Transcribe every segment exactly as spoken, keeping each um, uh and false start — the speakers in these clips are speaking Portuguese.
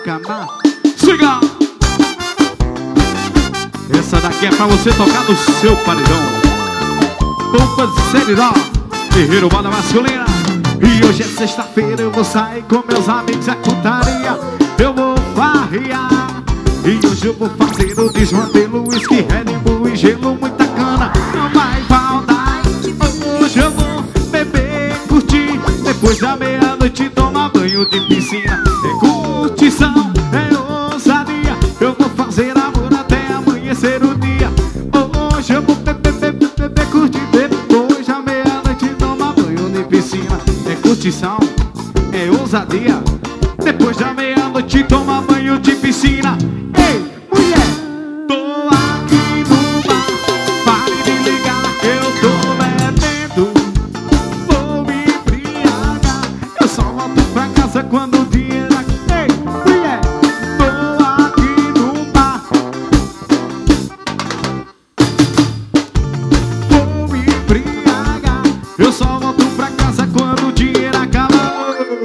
cama. Siga! Essa daqui é pra você tocar no seu paredão. Pompa de seridó, guerreiro moda masculina. E hoje é sexta-feira, eu vou sair com meus amigos à putaria. Eu vou farrear. E hoje eu vou fazer o desmantelo, whisky, Red Bull e gelo, muita cana. Não vai faltar. Hoje eu vou beber, curtir. Depois da meia-noite tomar banho de piscina. É curtição, é ousadia. Eu vou fazer amor até amanhecer o dia. Hoje eu vou beber, beber, beber, curtir. Depois da meia-noite tomar banho de piscina. É curtição, é ousadia. Depois da meia-noite tomar banho de piscina. Ei, mulher, tô aqui no bar. Pare de ligar, eu tô bebendo. Vou me embriagar. Eu só volto pra casa quando o dinheiro... Ei, mulher, tô aqui no bar. Vou me embriagar. Eu só volto pra casa quando o dinheiro acaba.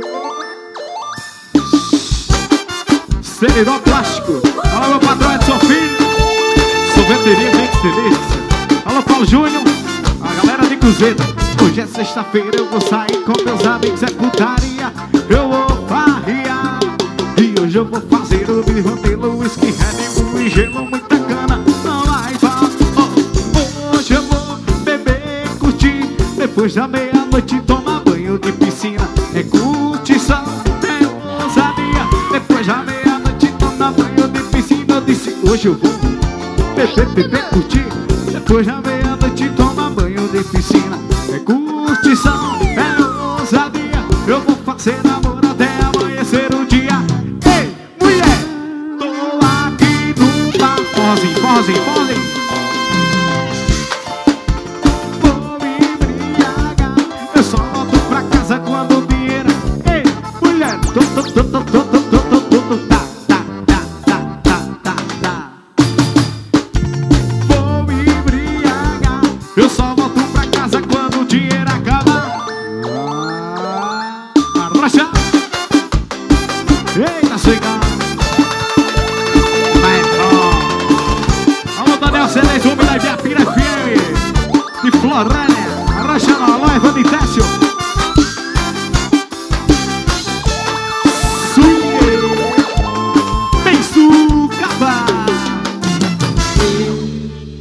Seridó plástico. Alô, meu patrão Edson Filho. Sorveteria Mix Delícia. Alô, Paulo Júnior. A galera de Cruzeiro. Hoje é sexta-feira, eu vou sair com meus amigos, é putaria. Eu vou farrear. E hoje eu vou fazer o desmantelo, whisky, Red Bull e gelo, muita cana. Não vai faltar. Oh, hoje eu vou beber, curtir. Depois da meia-noite tomar banho de piscina. É curtição, é ousadia. Depois da meia-noite tomar banho de piscina. Eu disse, hoje eu vou beber, beber, curtir. Depois da meia-noite tomar banho de piscina. É curtição, é ousadia. Eu vou fazer amor até amanhecer o dia. Ei, mulher, tô aqui no bar. Forrozinho, forrozinho, forrozinho. Vou me embriagar. Eu só volto pra casa quando o dinheiro... Ei, mulher, tô, tô, tô, tô, tô, tô, tô, tô, tô, tô, tá, tá, tá, tá, tá, tá, tá. Vou me embriagar. Eu só volto pra casa quando o dinheiro acabar. Arrocha. Eita, chega. Vai, ó. Alô, Daniel C dez, homem da Ibiapira F M de Floresta.